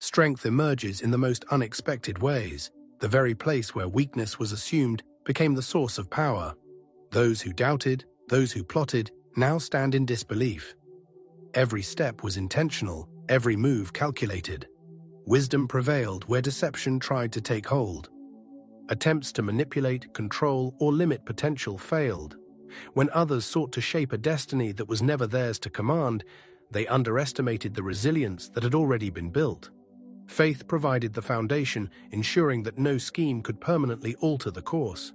Strength emerges in the most unexpected ways. The very place where weakness was assumed became the source of power. Those who doubted, those who plotted, now stand in disbelief. Every step was intentional, every move calculated. Wisdom prevailed where deception tried to take hold. Attempts to manipulate, control, or limit potential failed. When others sought to shape a destiny that was never theirs to command, they underestimated the resilience that had already been built. Faith provided the foundation, ensuring that no scheme could permanently alter the course.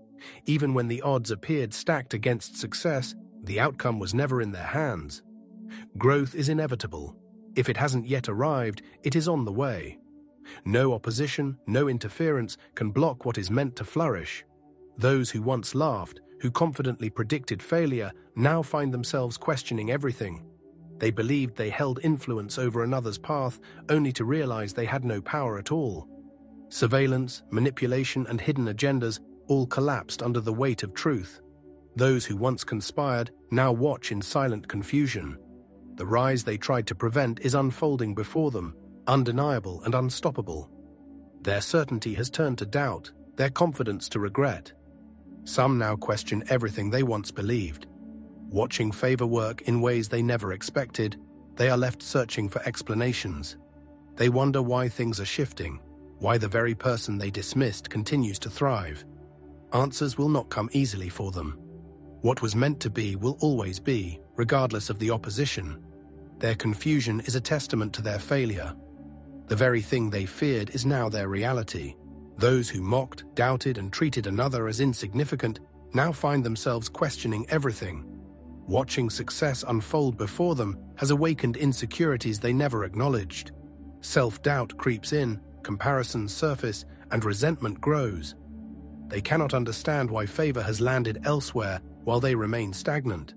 Even when the odds appeared stacked against success, the outcome was never in their hands. Growth is inevitable. If it hasn't yet arrived, it is on the way. No opposition, no interference can block what is meant to flourish. Those who once laughed, who confidently predicted failure, now find themselves questioning everything. They believed they held influence over another's path, only to realize they had no power at all. Surveillance, manipulation, and hidden agendas all collapsed under the weight of truth. Those who once conspired now watch in silent confusion. The rise they tried to prevent is unfolding before them, undeniable and unstoppable. Their certainty has turned to doubt, their confidence to regret. Some now question everything they once believed. Watching favor work in ways they never expected, they are left searching for explanations. They wonder why things are shifting, why the very person they dismissed continues to thrive. Answers will not come easily for them. What was meant to be will always be, regardless of the opposition. Their confusion is a testament to their failure. The very thing they feared is now their reality. Those who mocked, doubted, and treated another as insignificant now find themselves questioning everything. Watching success unfold before them has awakened insecurities they never acknowledged. Self-doubt creeps in, comparisons surface, and resentment grows. They cannot understand why favor has landed elsewhere while they remain stagnant.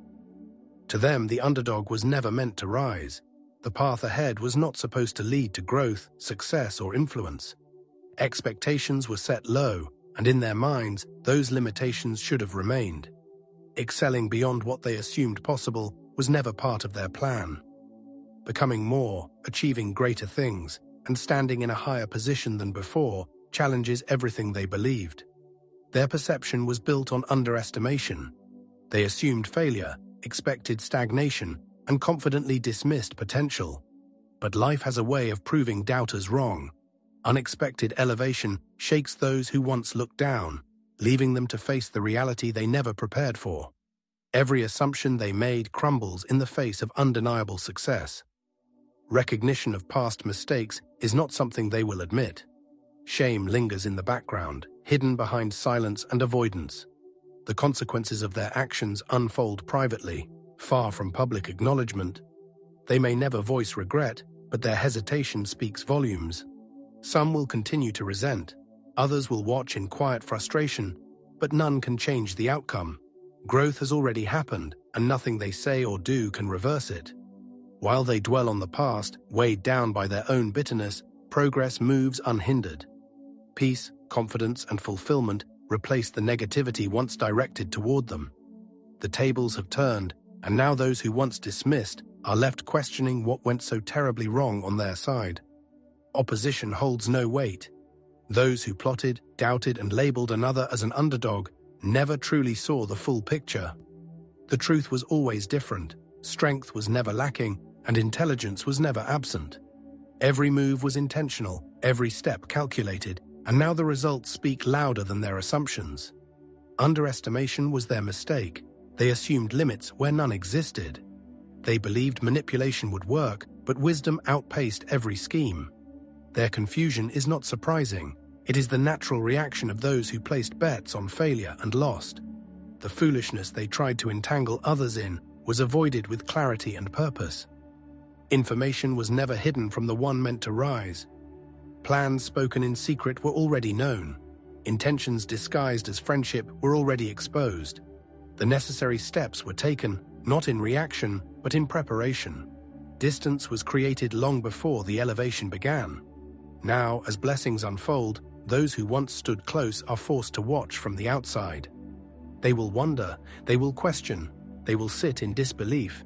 To them, the underdog was never meant to rise. The path ahead was not supposed to lead to growth, success, or influence. Expectations were set low, and in their minds, those limitations should have remained. Excelling beyond what they assumed possible was never part of their plan. Becoming more, achieving greater things, and standing in a higher position than before challenges everything they believed. Their perception was built on underestimation. They assumed failure, expected stagnation, and confidently dismissed potential. But life has a way of proving doubters wrong. Unexpected elevation shakes those who once looked down, leaving them to face the reality they never prepared for. Every assumption they made crumbles in the face of undeniable success. Recognition of past mistakes is not something they will admit. Shame lingers in the background, hidden behind silence and avoidance. The consequences of their actions unfold privately, far from public acknowledgement. They may never voice regret, but their hesitation speaks volumes. Some will continue to resent. Others will watch in quiet frustration, but none can change the outcome. Growth has already happened, and nothing they say or do can reverse it. While they dwell on the past, weighed down by their own bitterness, progress moves unhindered. Peace, confidence, and fulfillment replace the negativity once directed toward them. The tables have turned, and now those who once dismissed are left questioning what went so terribly wrong on their side. Opposition holds no weight. Those who plotted, doubted, and labeled another as an underdog never truly saw the full picture. The truth was always different, strength was never lacking, and intelligence was never absent. Every move was intentional, every step calculated, and now the results speak louder than their assumptions. Underestimation was their mistake. They assumed limits where none existed. They believed manipulation would work, but wisdom outpaced every scheme. Their confusion is not surprising. It is the natural reaction of those who placed bets on failure and lost. The foolishness they tried to entangle others in was avoided with clarity and purpose. Information was never hidden from the one meant to rise. Plans spoken in secret were already known. Intentions disguised as friendship were already exposed. The necessary steps were taken, not in reaction, but in preparation. Distance was created long before the elevation began. Now, as blessings unfold, those who once stood close are forced to watch from the outside. They will wonder, they will question, they will sit in disbelief.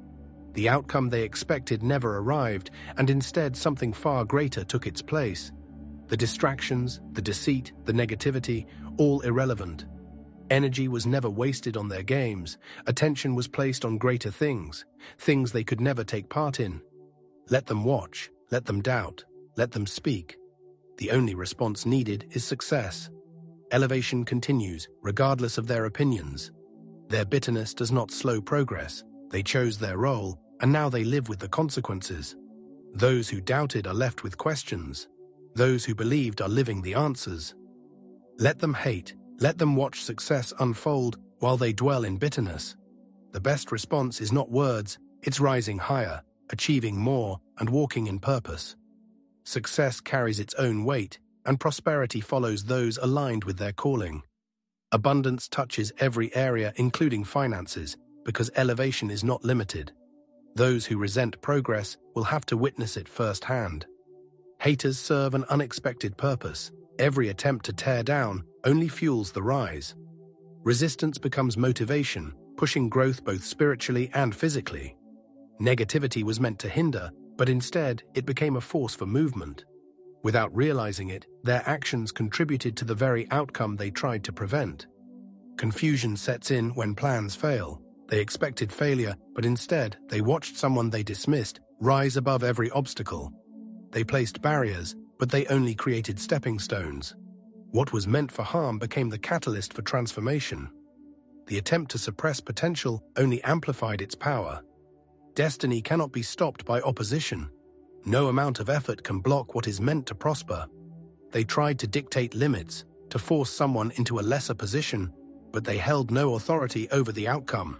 The outcome they expected never arrived, and instead something far greater took its place. The distractions, the deceit, the negativity, all irrelevant. Energy was never wasted on their games. Attention was placed on greater things, things they could never take part in. Let them watch, let them doubt, let them speak. The only response needed is success. Elevation continues, regardless of their opinions. Their bitterness does not slow progress. They chose their role, and now they live with the consequences. Those who doubted are left with questions. Those who believed are living the answers. Let them hate, let them watch success unfold while they dwell in bitterness. The best response is not words, it's rising higher, achieving more, and walking in purpose. Success carries its own weight, and prosperity follows those aligned with their calling. Abundance touches every area, including finances, because elevation is not limited. Those who resent progress will have to witness it firsthand. Haters serve an unexpected purpose. Every attempt to tear down only fuels the rise. Resistance becomes motivation, pushing growth both spiritually and physically. Negativity was meant to hinder, but instead it became a force for movement. Without realizing it, their actions contributed to the very outcome they tried to prevent. Confusion sets in when plans fail. They expected failure, but instead they watched someone they dismissed rise above every obstacle. They placed barriers, but they only created stepping stones. What was meant for harm became the catalyst for transformation. The attempt to suppress potential only amplified its power. Destiny cannot be stopped by opposition. No amount of effort can block what is meant to prosper. They tried to dictate limits, to force someone into a lesser position, but they held no authority over the outcome.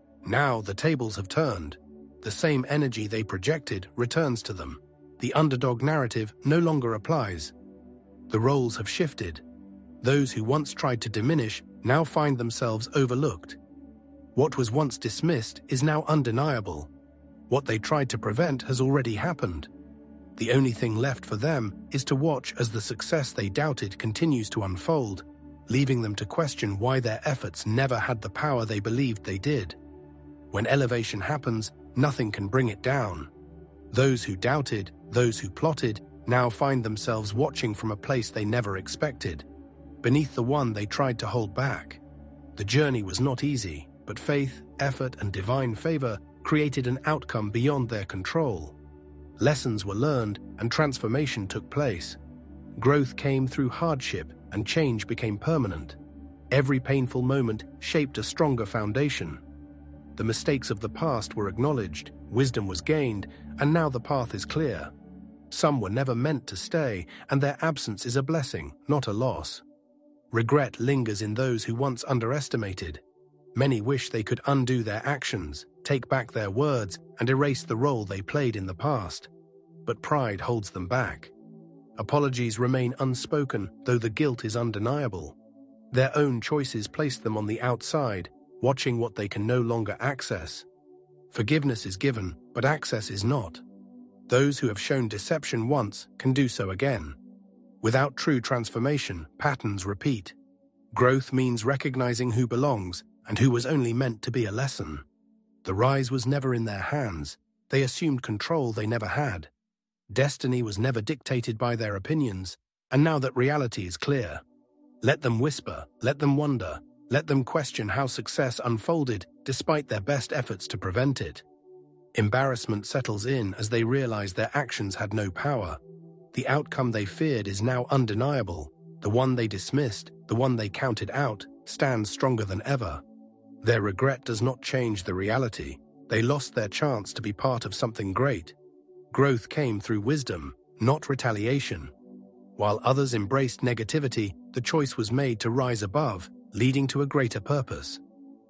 Now the tables have turned. The same energy they projected returns to them. The underdog narrative no longer applies. The roles have shifted. Those who once tried to diminish now find themselves overlooked. What was once dismissed is now undeniable. What they tried to prevent has already happened. The only thing left for them is to watch as the success they doubted continues to unfold, leaving them to question why their efforts never had the power they believed they did. When elevation happens, nothing can bring it down. Those who doubted, those who plotted, now find themselves watching from a place they never expected, beneath the one they tried to hold back. The journey was not easy, but faith, effort, and divine favor created an outcome beyond their control. Lessons were learned, and transformation took place. Growth came through hardship, and change became permanent. Every painful moment shaped a stronger foundation. The mistakes of the past were acknowledged, wisdom was gained, and now the path is clear. Some were never meant to stay, and their absence is a blessing, not a loss. Regret lingers in those who once underestimated. Many wish they could undo their actions, take back their words, and erase the role they played in the past. But pride holds them back. Apologies remain unspoken, though the guilt is undeniable. Their own choices place them on the outside, watching what they can no longer access. Forgiveness is given, but access is not. Those who have shown deception once can do so again. Without true transformation, patterns repeat. Growth means recognizing who belongs and who was only meant to be a lesson. The rise was never in their hands. They assumed control they never had. Destiny was never dictated by their opinions, and now that reality is clear, let them whisper, let them wonder, let them question how success unfolded despite their best efforts to prevent it. Embarrassment settles in as they realize their actions had no power. The outcome they feared is now undeniable. The one they dismissed, the one they counted out, stands stronger than ever. Their regret does not change the reality. They lost their chance to be part of something great. Growth came through wisdom, not retaliation. While others embraced negativity, the choice was made to rise above, leading to a greater purpose.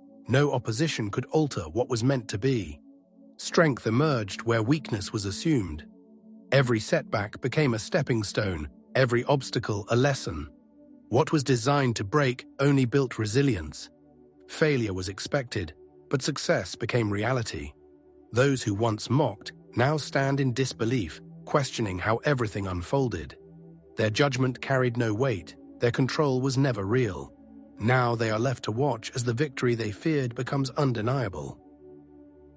No opposition could alter what was meant to be. Strength emerged where weakness was assumed. Every setback became a stepping stone, every obstacle a lesson. What was designed to break only built resilience. Failure was expected, but success became reality. Those who once mocked now stand in disbelief, questioning how everything unfolded. Their judgment carried no weight, their control was never real. Now they are left to watch as the victory they feared becomes undeniable.